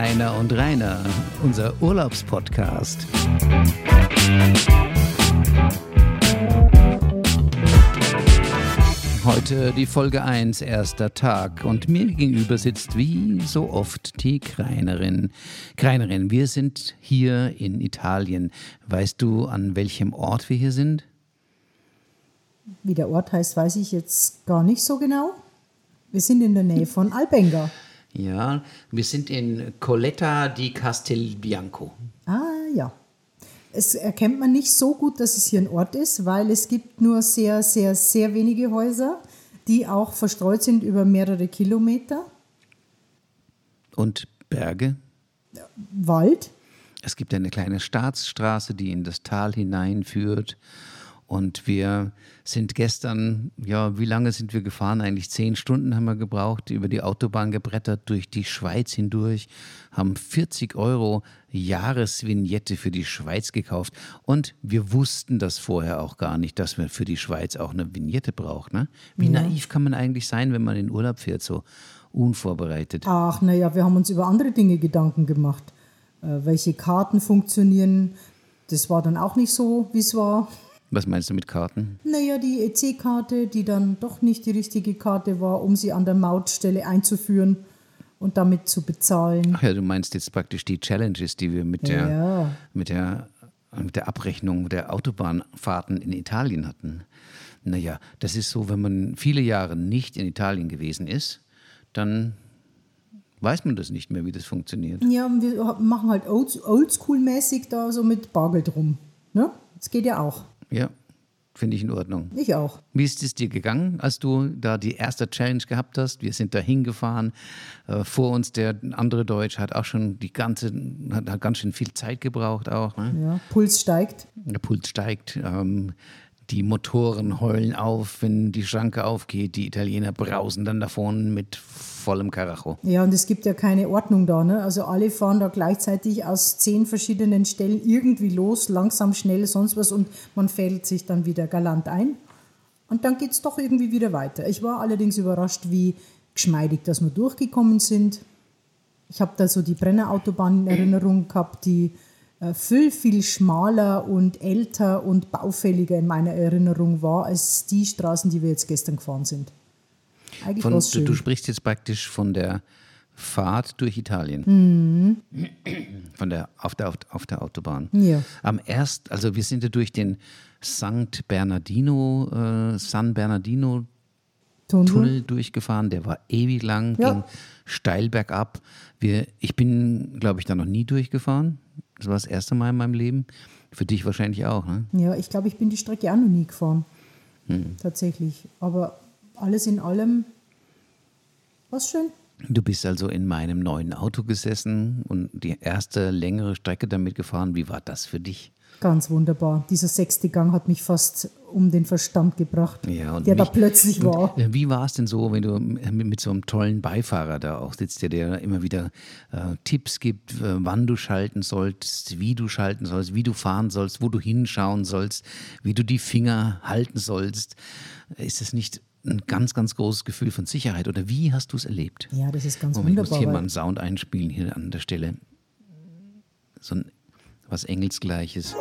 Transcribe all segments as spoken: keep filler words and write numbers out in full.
Rainer und Rainer, unser Urlaubspodcast. Heute die Folge eins, erster Tag. Und mir gegenüber sitzt wie so oft die Kreinerin. Kreinerin, wir sind hier in Italien. Weißt du, an welchem Ort wir hier sind? Wie der Ort heißt, weiß ich jetzt gar nicht so genau. Wir sind in der Nähe von Albenga. Ja, wir sind in Colletta di Castelbianco. Ah ja. Es erkennt man nicht so gut, dass es hier ein Ort ist, weil es gibt nur sehr, sehr, sehr wenige Häuser, die auch verstreut sind über mehrere Kilometer. Und Berge? Wald. Es gibt eine kleine Staatsstraße, die in das Tal hineinführt. Und wir sind gestern, ja, wie lange sind wir gefahren? Eigentlich zehn Stunden haben wir gebraucht, über die Autobahn gebrettert, durch die Schweiz hindurch, haben vierzig Euro Jahresvignette für die Schweiz gekauft. Und wir wussten das vorher auch gar nicht, dass man für die Schweiz auch eine Vignette braucht. Ne? Wie Ja. naiv kann man eigentlich sein, wenn man in Urlaub fährt, so unvorbereitet? Ach, naja, wir haben uns über andere Dinge Gedanken gemacht. Äh, welche Karten funktionieren, das war dann auch nicht so, wie es war. Was meinst du mit Karten? Naja, die E C-Karte, die dann doch nicht die richtige Karte war, um sie an der Mautstelle einzuführen und damit zu bezahlen. Ach ja, du meinst jetzt praktisch die Challenges, die wir mit der, Ja. mit der, mit der Abrechnung der Autobahnfahrten in Italien hatten. Naja, das ist so, wenn man viele Jahre nicht in Italien gewesen ist, dann weiß man das nicht mehr, wie das funktioniert. Ja, wir machen halt old- oldschool-mäßig da so mit Bargeld rum. Ne? Das geht ja auch. Ja, finde ich in Ordnung. Ich auch. Wie ist es dir gegangen, als du da die erste Challenge gehabt hast? Wir sind da hingefahren. Äh, vor uns der andere Deutsch hat auch schon die ganze, hat, hat ganz schön viel Zeit gebraucht auch. Ne? Ja, Puls steigt. Der Puls steigt, ähm, die Motoren heulen auf, wenn die Schranke aufgeht. Die Italiener brausen dann davon mit vollem Karacho. Ja, und es gibt ja keine Ordnung da. Ne? Also alle fahren da gleichzeitig aus zehn verschiedenen Stellen irgendwie los, langsam, schnell, sonst was. Und man fädelt sich dann wieder galant ein. Und dann geht es doch irgendwie wieder weiter. Ich war allerdings überrascht, wie geschmeidig, dass wir durchgekommen sind. Ich habe da so die Brennerautobahn in Erinnerung gehabt, die äh, viel, viel schmaler und älter und baufälliger in meiner Erinnerung war, als die Straßen, die wir jetzt gestern gefahren sind. Eigentlich Von, war's du, schön. du sprichst jetzt praktisch von der Fahrt durch Italien. Mhm. Von der, auf, der, auf der Autobahn. Ja. Am erst, also wir sind ja durch den Sankt Bernardino, äh, San Bernardino Tunnel. Tunnel durchgefahren. Der war ewig lang, Ja. ging steil bergab. Wir, ich bin, glaube ich, da noch nie durchgefahren. Das war das erste Mal in meinem Leben. Für dich wahrscheinlich auch, ne? Ja, ich glaube, ich bin die Strecke auch noch nie gefahren. Hm. Tatsächlich. Aber alles in allem war schön. Du bist also in meinem neuen Auto gesessen und die erste längere Strecke damit gefahren. Wie war das für dich? Ganz wunderbar. Dieser sechste Gang hat mich fast um den Verstand gebracht, Ja, und der da mich- plötzlich war. Und wie war es denn so, wenn du mit, mit so einem tollen Beifahrer da auch sitzt, der dir immer wieder äh, Tipps gibt, äh, wann du schalten sollst, wie du schalten sollst, wie du fahren sollst, wo du hinschauen sollst, wie du die Finger halten sollst? Ist das nicht ein ganz, ganz großes Gefühl von Sicherheit? Oder wie hast du es erlebt? Ja, das ist ganz Moment, ich muss wunderbar. hier mal weil- einen Sound einspielen, hier an der Stelle. So ein, was Engelsgleiches.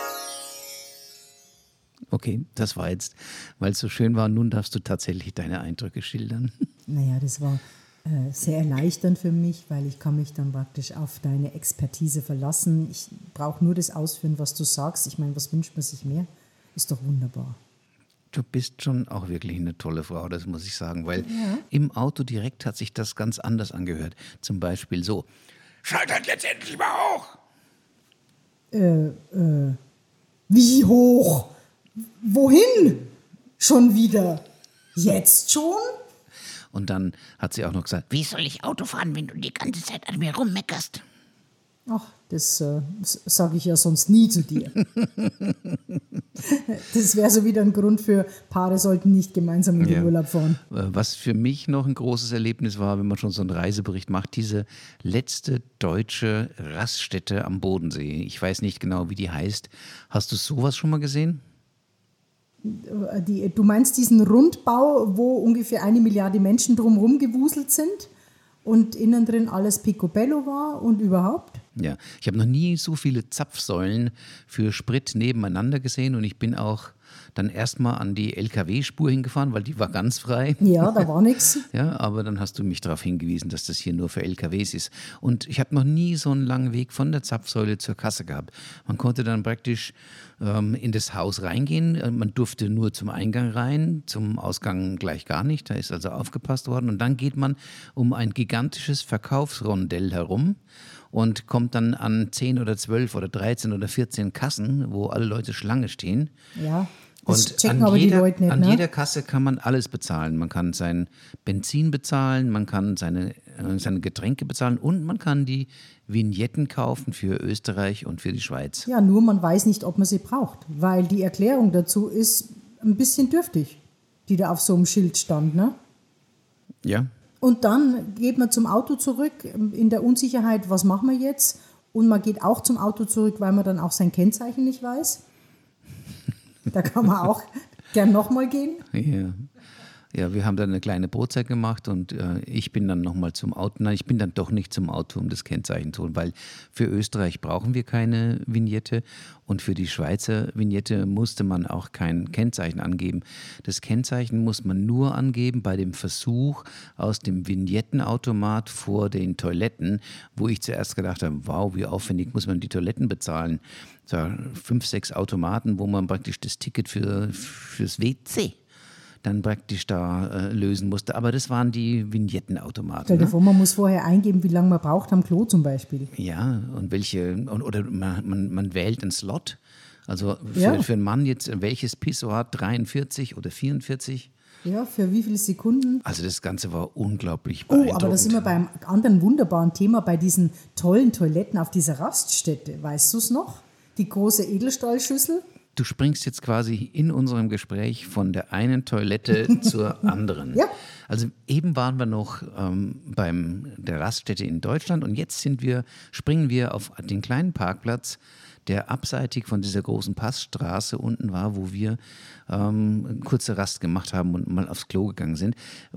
Okay, das war jetzt, weil es so schön war. Nun darfst du tatsächlich deine Eindrücke schildern. Naja, das war äh, sehr erleichternd für mich, weil ich kann mich dann praktisch auf deine Expertise verlassen. Ich brauche nur das ausführen, was du sagst. Ich meine, was wünscht man sich mehr? Ist doch wunderbar. Du bist schon auch wirklich eine tolle Frau, das muss ich sagen, weil Ja. im Auto direkt hat sich das ganz anders angehört. Zum Beispiel so, schalt halt jetzt endlich mal hoch. Äh, äh, wie hoch? Wohin? Schon wieder? Jetzt schon? Und dann hat sie auch noch gesagt, Wie soll ich Auto fahren, wenn du die ganze Zeit an mir rummeckerst? Ach, das äh, sage ich ja sonst nie zu dir. Das wäre so wieder ein Grund für Paare sollten nicht gemeinsam in den Ja. Urlaub fahren. was für mich noch ein großes Erlebnis war, wenn man schon so einen Reisebericht macht, diese letzte deutsche Raststätte am Bodensee. Ich weiß nicht genau, wie die heißt. Hast du sowas schon mal gesehen? Die, du meinst diesen Rundbau, wo ungefähr eine Milliarde Menschen drumherum gewuselt sind? und innen drin alles picobello war und überhaupt. Ja, ich habe noch nie so viele Zapfsäulen für Sprit nebeneinander gesehen und ich bin auch dann erstmal an die L K W-Spur hingefahren, weil die war ganz frei. Ja, da war nichts. Ja, aber dann hast du mich darauf hingewiesen, dass das hier nur für L K Ws ist. Und ich habe noch nie so einen langen Weg von der Zapfsäule zur Kasse gehabt. Man konnte dann praktisch ähm, in das Haus reingehen. Man durfte nur zum Eingang rein, zum Ausgang gleich gar nicht. Da ist also aufgepasst worden. Und dann geht man um ein gigantisches Verkaufsrondell herum und kommt dann an zehn oder zwölf oder dreizehn oder vierzehn Kassen, wo alle Leute Schlange stehen. Ja. Das Und checken an, aber jeder, die Leute nicht, an ne? jeder Kasse kann man alles bezahlen. Man kann sein Benzin bezahlen, man kann seine, äh, seine Getränke bezahlen und man kann die Vignetten kaufen für Österreich und für die Schweiz. Ja, nur man weiß nicht, ob man sie braucht, weil die Erklärung dazu ist ein bisschen dürftig, die da auf so einem Schild stand, ne? Ja. Und dann geht man zum Auto zurück in der Unsicherheit, was machen wir jetzt? Und man geht auch zum Auto zurück, weil man dann auch sein Kennzeichen nicht weiß. Da kann man auch gern nochmal gehen. Ja. Ja, wir haben dann eine kleine Brotzeit gemacht und äh, ich bin dann nochmal zum Auto. Nein, ich bin dann doch nicht zum Auto, um das Kennzeichen zu holen, weil für Österreich brauchen wir keine Vignette und für die Schweizer Vignette musste man auch kein Kennzeichen angeben. Das Kennzeichen muss man nur angeben bei dem Versuch aus dem Vignettenautomat vor den Toiletten, wo ich zuerst gedacht habe, wow, wie aufwendig muss man die Toiletten bezahlen. So fünf, sechs Automaten, wo man praktisch das Ticket für, fürs W C dann praktisch da äh, lösen musste. Aber das waren die Vignettenautomaten. Stell dir Ne? vor, man muss vorher eingeben, wie lange man braucht am Klo zum Beispiel. Ja, und welche, und, oder man, man, man wählt einen Slot. Also für, Ja. für einen Mann jetzt, welches Pissoir, dreiundvierzig oder vierundvierzig? Ja, für wie viele Sekunden? Also das Ganze war unglaublich Oh, beeindruckend. aber da sind wir beim anderen wunderbaren Thema, bei diesen tollen Toiletten auf dieser Raststätte. Weißt du es noch? Die große Edelstahlschüssel? Du springst jetzt quasi in unserem Gespräch von der einen Toilette zur anderen. Ja. Also eben waren wir noch ähm, beim der Raststätte in Deutschland und jetzt sind wir, springen wir auf den kleinen Parkplatz, der abseitig von dieser großen Passstraße unten war, wo wir ähm, eine kurze Rast gemacht haben und mal aufs Klo gegangen sind.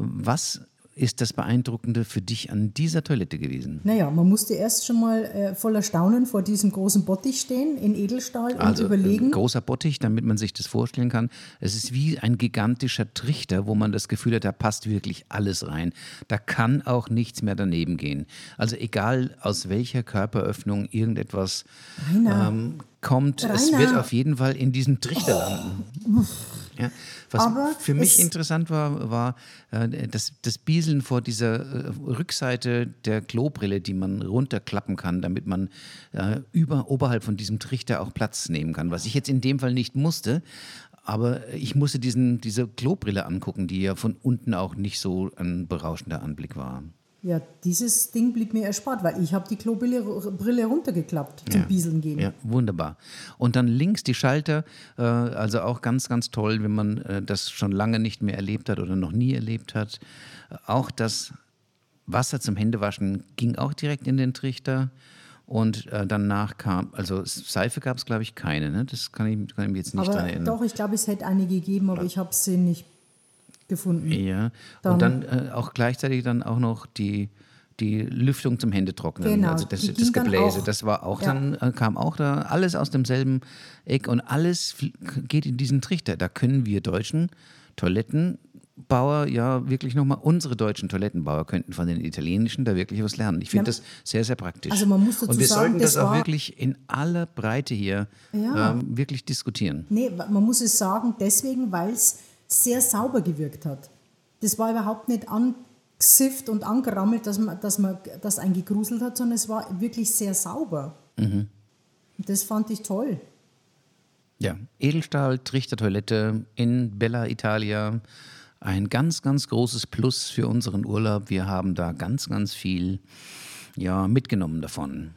Was ist das Beeindruckende für dich an dieser Toilette gewesen? Naja, man musste erst schon mal äh, voller Staunen vor diesem großen Bottich stehen in Edelstahl und Also überlegen. ein großer Bottich, damit man sich das vorstellen kann. Es ist wie ein gigantischer Trichter, wo man das Gefühl hat, da passt wirklich alles rein. Da kann auch nichts mehr daneben gehen. Also egal aus welcher Körperöffnung irgendetwas Rainer. ähm, kommt, es Rainer. wird auf jeden Fall in diesem Trichter landen. Ja, was Aber für mich es- interessant war, war äh, das, das Bieseln vor dieser äh, Rückseite der Klobrille, die man runterklappen kann, damit man äh, über, oberhalb von diesem Trichter auch Platz nehmen kann. Was ich jetzt in dem Fall nicht musste, aber ich musste diesen, diese Klobrille angucken, die ja von unten auch nicht so ein berauschender Anblick war. Ja, dieses Ding blieb mir erspart, weil ich habe die Klobrille Brille runtergeklappt zum Ja. Bieseln gehen. Ja, wunderbar. Und dann links die Schalter, äh, also auch ganz, ganz toll, wenn man äh, das schon lange nicht mehr erlebt hat oder noch nie erlebt hat. Äh, auch das Wasser zum Händewaschen ging auch direkt in den Trichter. Und äh, danach kam, also Seife gab es, glaube ich, keine. Ne? Das kann ich, kann ich mich jetzt nicht Aber dran erinnern. doch, ich glaube, es hätte eine gegeben, aber ich habe sie nicht gefunden. Ja, Dann- und dann äh, auch gleichzeitig dann auch noch die, die Lüftung zum Händetrocknen, Genau, also das, die das ging dann Gebläse, auch. das war auch Ja. dann, äh, kam auch da, alles aus demselben Eck und alles fl- geht in diesen Trichter. Da können wir deutschen Toilettenbauer ja wirklich nochmal, unsere deutschen Toilettenbauer könnten von den italienischen da wirklich was lernen. Ich finde Ja. das sehr, sehr praktisch. Also man muss dazu und wir sagen, sollten das, das auch war- wirklich in aller Breite hier Ja. ähm, wirklich diskutieren. Nee, man muss es sagen, deswegen, weil es sehr sauber gewirkt hat. Das war überhaupt nicht angesifft und angerammelt, dass man, dass man das einen gegruselt hat, sondern es war wirklich sehr sauber. Mhm. Und das fand ich toll. Ja, Edelstahl, Trichtertoilette in Bella Italia. Ein ganz, ganz großes Plus für unseren Urlaub. Wir haben da ganz, ganz viel ja, mitgenommen davon.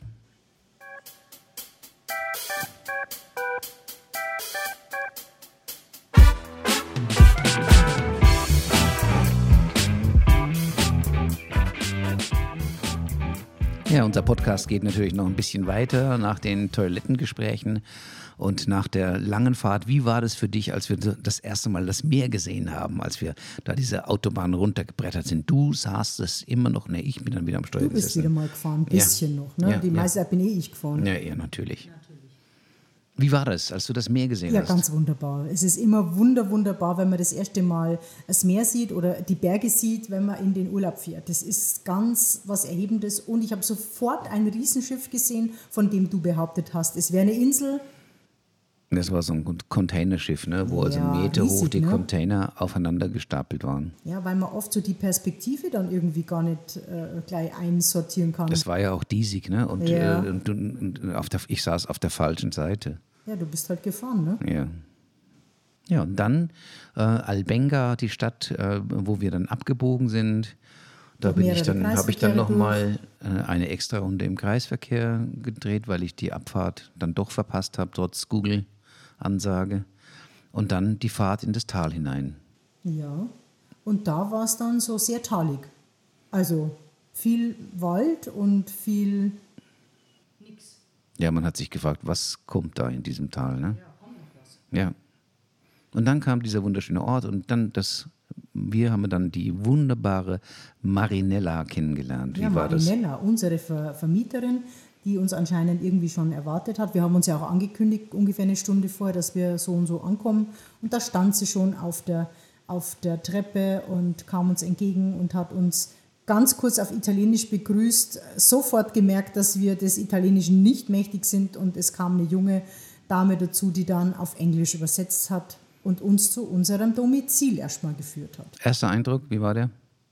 Ja, unser Podcast geht natürlich noch ein bisschen weiter nach den Toilettengesprächen und nach der langen Fahrt. Wie war das für dich, als wir das erste Mal das Meer gesehen haben, als wir da diese Autobahn runtergebrettert sind? Du saßt es immer noch, ne, ich bin dann wieder am Steuer Du bist gesessen. wieder mal gefahren, ein bisschen ja. noch. Ne? Ja, Die ja. meiste Zeit bin eh ich gefahren. Ja, ja, natürlich. Wie war das, als du das Meer gesehen Ja, hast? ganz wunderbar. Es ist immer wunder, wunderbar, wenn man das erste Mal das Meer sieht oder die Berge sieht, wenn man in den Urlaub fährt. Das ist ganz was Erhebendes. Und ich habe sofort ein Riesenschiff gesehen, von dem du behauptet hast, es wäre eine Insel. Das war so ein Containerschiff, ne, wo also Ja, Meter hoch riesig, die ne? Container aufeinander gestapelt waren. Ja, weil man oft so die Perspektive dann irgendwie gar nicht äh, gleich einsortieren kann. Das war ja auch diesig, ne? Und, Ja. äh, und, und, und auf der, ich saß auf der falschen Seite. Ja, du bist halt gefahren, ne? Ja. Ja, und dann äh, Albenga, die Stadt, äh, wo wir dann abgebogen sind. Da Noch bin ich mehrere dann, habe ich dann Kreisverkehre nochmal äh, eine extra Runde im Kreisverkehr gedreht, weil ich die Abfahrt dann doch verpasst habe, trotz Google-Ansage. Und dann die Fahrt in das Tal hinein. Ja. Und da war es dann so sehr talig. Also viel Wald und viel nix. Ja, man hat sich gefragt, was kommt da in diesem Tal, ne? Ja. Und dann kam dieser wunderschöne Ort und dann das, wir haben dann die wunderbare Marinella kennengelernt. Wie Ja, war das? Marinella, unsere Ver Vermieterin, die uns anscheinend irgendwie schon erwartet hat. Wir haben uns ja auch angekündigt, ungefähr eine Stunde vorher, dass wir so und so ankommen. Und da stand sie schon auf der, auf der Treppe und kam uns entgegen und hat uns ganz kurz auf Italienisch begrüßt, sofort gemerkt, dass wir des Italienischen nicht mächtig sind und es kam eine junge Dame dazu, die dann auf Englisch übersetzt hat und uns zu unserem Domizil erstmal geführt hat. Erster Eindruck, wie war der?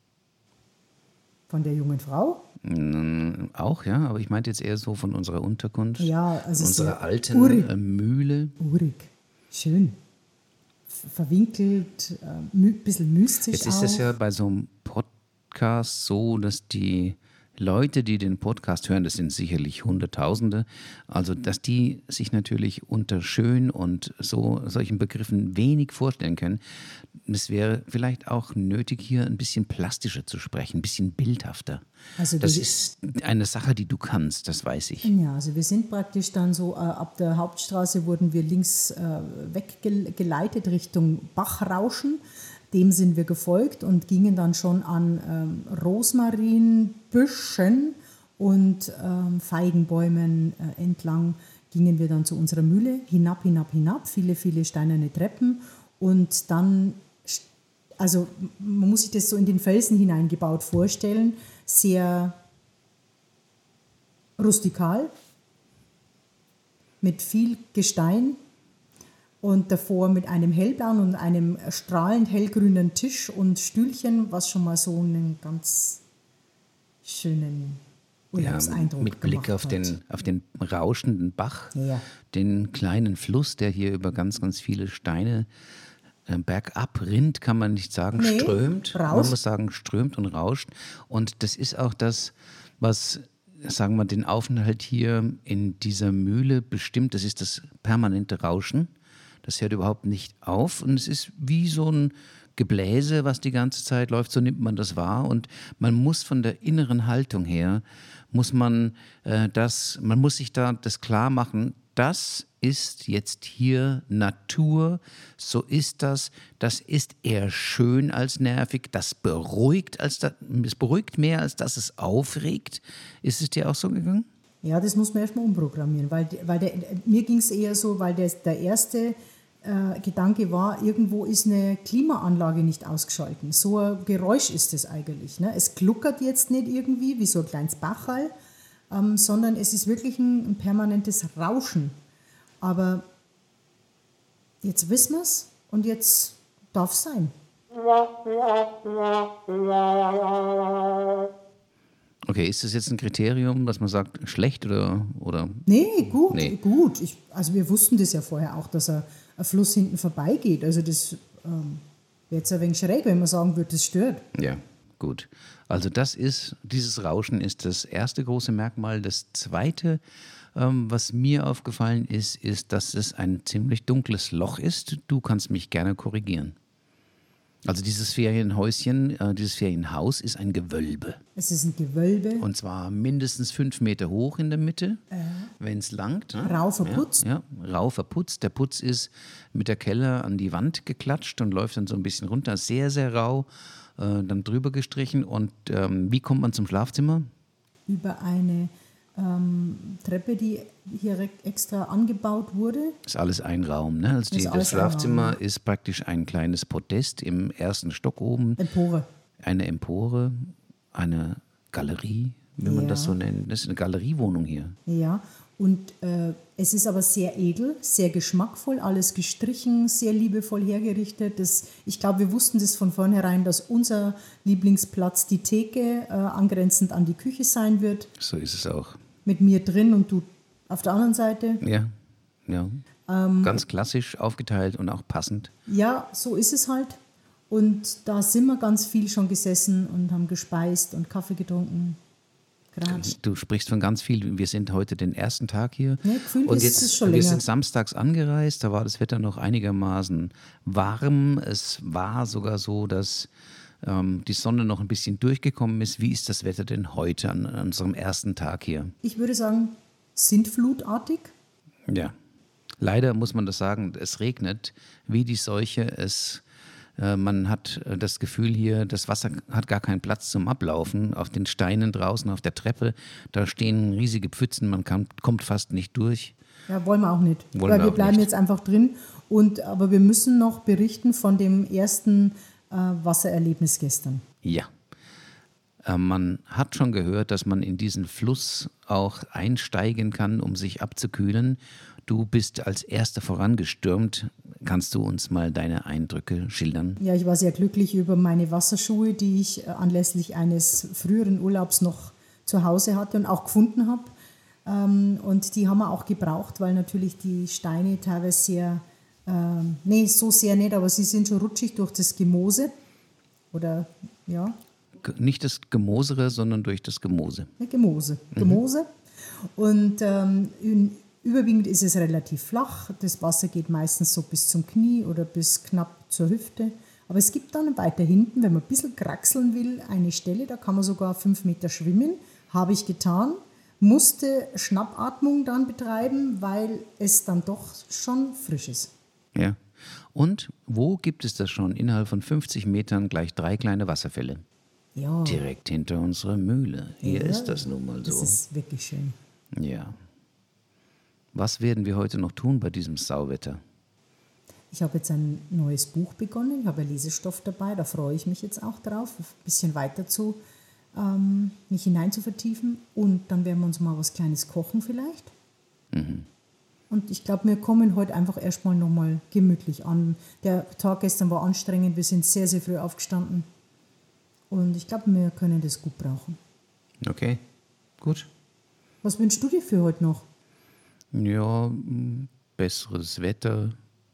Von der jungen Frau? Mm, Auch, ja, aber ich meinte jetzt eher so von unserer Unterkunft, Ja, also unserer sehr alten urig. äh, Mühle. Urig, schön. F- Verwinkelt, ein äh, mü bisschen mystisch Jetzt ist auch. es ja bei so einem Podcast so, dass die Leute, die den Podcast hören, das sind sicherlich Hunderttausende, also dass die sich natürlich unter schön und so solchen Begriffen wenig vorstellen können. Es wäre vielleicht auch nötig, hier ein bisschen plastischer zu sprechen, ein bisschen bildhafter. Also Das die- ist eine Sache, die du kannst, das weiß ich. Ja, also wir sind praktisch dann so, äh, ab der Hauptstraße wurden wir links äh, weggeleitet Richtung Bachrauschen. Dem sind wir gefolgt und gingen dann schon an ähm, Rosmarinbüschen und ähm, Feigenbäumen äh, entlang, gingen wir dann zu unserer Mühle, hinab, hinab, hinab, viele, viele steinerne Treppen und dann, st- also man muss sich das so in den Felsen hineingebaut vorstellen, sehr rustikal, mit viel Gestein und davor mit einem hellblauen und einem strahlend hellgrünen Tisch und Stühlchen, was schon mal so einen ganz schönen Ja, Urlaubseindruck mit Blick gemacht auf hat. den, auf den rauschenden Bach, Ja. den kleinen Fluss, der hier über ganz, ganz viele Steine äh, bergab rinnt, kann man nicht sagen, Nee, strömt. Man rauscht. muss sagen, strömt und rauscht. Und das ist auch das, was, sagen wir, den Aufenthalt hier in dieser Mühle bestimmt. Das ist das permanente Rauschen. Das hört überhaupt nicht auf. Und es ist wie so ein Gebläse, was die ganze Zeit läuft, so nimmt man das wahr. Und man muss von der inneren Haltung her, muss man äh, das, man muss sich da das klar machen, das ist jetzt hier Natur, so ist das, das ist eher schön als nervig, das beruhigt, als das, es beruhigt mehr, als dass es aufregt. Ist es dir auch so gegangen? Ja, das muss man erstmal umprogrammieren, weil, weil der, mir ging es eher so, weil der, der erste äh, Gedanke war, irgendwo ist eine Klimaanlage nicht ausgeschalten. So ein Geräusch ist es eigentlich. Ne? Es gluckert jetzt nicht irgendwie wie so ein kleines Bachal, ähm, sondern es ist wirklich ein, ein permanentes Rauschen. Aber jetzt wissen wir es und jetzt darf es sein. Okay, ist das jetzt ein Kriterium, dass man sagt, schlecht oder, oder Nee, gut, Nee. gut. Ich, also wir wussten das ja vorher auch, dass ein, ein Fluss hinten vorbeigeht. Also das ähm, wäre jetzt ein wenig schräg, wenn man sagen würde, das stört. Ja, gut. Also das ist, dieses Rauschen ist das erste große Merkmal. Das zweite, ähm, was mir aufgefallen ist, ist, dass es ein ziemlich dunkles Loch ist. Du kannst mich gerne korrigieren. Also dieses Ferienhäuschen, äh, dieses Ferienhaus ist ein Gewölbe. Es ist ein Gewölbe. Und zwar mindestens fünf Meter hoch in der Mitte, äh. wenn es langt. Ne? Rau verputzt. Ja, ja, rau verputzt. Der Putz ist mit der Kelle an die Wand geklatscht und läuft dann so ein bisschen runter. Sehr, sehr rau. Äh, dann drüber gestrichen. Und ähm, wie kommt man zum Schlafzimmer? Über eine ähm, Treppe, die hier extra angebaut wurde. Ist alles ein Raum, ne? Also die, das Schlafzimmer ist praktisch ein kleines Podest im ersten Stock oben. Empore. Eine Empore, eine Galerie, wenn man ja. das so nennt. Das ist eine Galeriewohnung hier. Ja, und äh, es ist aber sehr edel, sehr geschmackvoll, alles gestrichen, sehr liebevoll hergerichtet. Das, ich glaube, wir wussten das von vornherein, dass unser Lieblingsplatz die Theke äh, angrenzend an die Küche sein wird. So ist es auch. Mit mir drin und du auf der anderen Seite. Ja, ja. Ähm, Ganz klassisch aufgeteilt und auch passend. Ja, so ist es halt. Und da sind wir ganz viel schon gesessen und haben gespeist und Kaffee getrunken. Gerade. Du sprichst von ganz viel. Wir sind heute den ersten Tag hier. Ja, gefühlt und ist jetzt, es schon wir länger. sind samstags angereist, da war das Wetter noch einigermaßen warm. Es war sogar so, dass ähm, die Sonne noch ein bisschen durchgekommen ist. Wie ist das Wetter denn heute an, an unserem ersten Tag hier? Ich würde sagen, sintflutartig. Ja, leider muss man das sagen, es regnet wie die Seuche. Es Man hat das Gefühl hier, das Wasser hat gar keinen Platz zum Ablaufen. Auf den Steinen draußen, auf der Treppe, da stehen riesige Pfützen, man kann, kommt fast nicht durch. Ja, wollen wir auch nicht. Wollen weil wir wir auch bleiben nicht. jetzt einfach drin. Und, aber wir müssen noch berichten von dem ersten äh, Wassererlebnis gestern. Ja. Äh, man hat schon gehört, dass man in diesen Fluss auch einsteigen kann, um sich abzukühlen. Du bist als Erster vorangestürmt. Kannst du uns mal deine Eindrücke schildern? Ja, ich war sehr glücklich über meine Wasserschuhe, die ich anlässlich eines früheren Urlaubs noch zu Hause hatte und auch gefunden habe. Und die haben wir auch gebraucht, weil natürlich die Steine teilweise sehr, ähm, nee, so sehr nicht, aber sie sind schon rutschig durch das Gemose. Oder, ja. Nicht das Gemosere, sondern durch das Gemose. Ja, Gemose. Gemose. Mhm. Und ähm, in, überwiegend ist es relativ flach. Das Wasser geht meistens so bis zum Knie oder bis knapp zur Hüfte. Aber es gibt dann weiter hinten, wenn man ein bisschen kraxeln will, eine Stelle, da kann man sogar fünf Meter schwimmen. Habe ich getan. Musste Schnappatmung dann betreiben, weil es dann doch schon frisch ist. Ja. Und wo gibt es das schon? Innerhalb von fünfzig Metern gleich drei kleine Wasserfälle. Ja. Direkt hinter unserer Mühle. Hier ja, ist das nun mal so. Das ist wirklich schön. Ja. Was werden wir heute noch tun bei diesem Sauwetter? Ich habe jetzt ein neues Buch begonnen. Ich habe Lesestoff dabei. Da freue ich mich jetzt auch drauf, ein bisschen weiter zu ähm, mich hinein zu vertiefen. Und dann werden wir uns mal was Kleines kochen vielleicht. Mhm. Und ich glaube, wir kommen heute einfach erstmal nochmal gemütlich an. Der Tag gestern war anstrengend. Wir sind sehr, sehr früh aufgestanden. Und ich glaube, wir können das gut brauchen. Okay, gut. Was wünschst du dir für heute noch? Ja, m, besseres Wetter.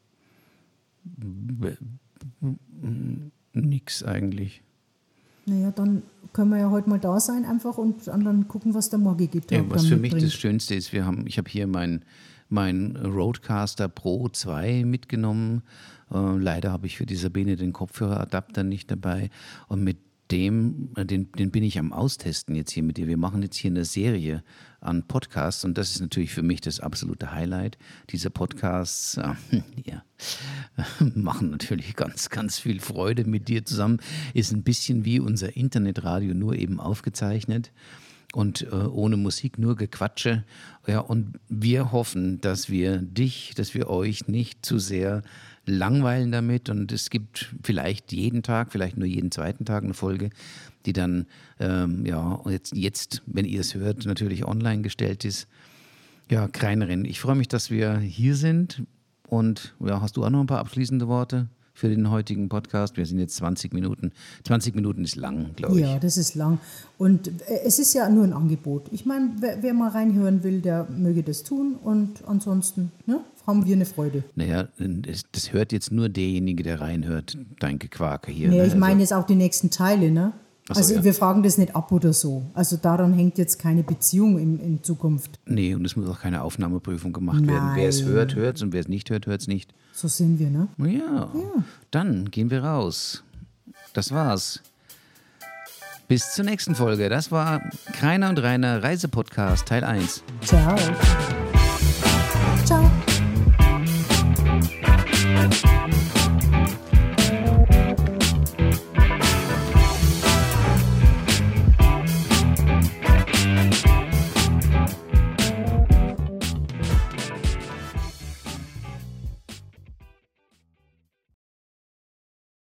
B- m, nix eigentlich. Naja, dann können wir ja heute mal da sein einfach und dann gucken, was der morgige Tag Ja, was dann für mich mitbringt. das Schönste ist, wir haben, ich habe hier mein, mein Rodecaster Pro zwei mitgenommen. Äh, leider habe ich für die Sabine den Kopfhöreradapter nicht dabei. Und mit dem, den, den bin ich am Austesten jetzt hier mit dir. Wir machen jetzt hier eine Serie an Podcasts und das ist natürlich für mich das absolute Highlight. Diese Podcasts äh, ja, machen natürlich ganz, ganz viel Freude mit dir zusammen. Ist ein bisschen wie unser Internetradio, nur eben aufgezeichnet. Und äh, ohne Musik, nur Gequatsche. Ja, und wir hoffen, dass wir dich, dass wir euch nicht zu sehr langweilen damit. Und es gibt vielleicht jeden Tag, vielleicht nur jeden zweiten Tag eine Folge, die dann, ähm, ja, jetzt, jetzt, wenn ihr es hört, natürlich online gestellt ist. Ja, Kreinerin, ich freue mich, dass wir hier sind. Und ja, hast du auch noch ein paar abschließende Worte für den heutigen Podcast? Wir sind jetzt zwanzig Minuten. zwanzig Minuten ist lang, glaube ich. Ja, das ist lang. Und es ist ja nur ein Angebot. Ich meine, wer, wer mal reinhören will, der möge das tun. Und ansonsten ne, haben wir eine Freude. Naja, das, das hört jetzt nur derjenige, der reinhört, dein Gequake hier. Nee, ne? ich meine jetzt auch die nächsten Teile, ne? Ach so, Also ja. wir fragen das nicht ab oder so. Also daran hängt jetzt keine Beziehung in, in Zukunft. Nee, und es muss auch keine Aufnahmeprüfung gemacht werden. Wer es Nein. hört, hört es und wer es nicht hört, hört es nicht. So sind wir, ne? Ja, dann gehen wir raus das war's. Bis zur nächsten Folge. Das war Kreiner und Rainer Reisepodcast Teil eins. Ciao.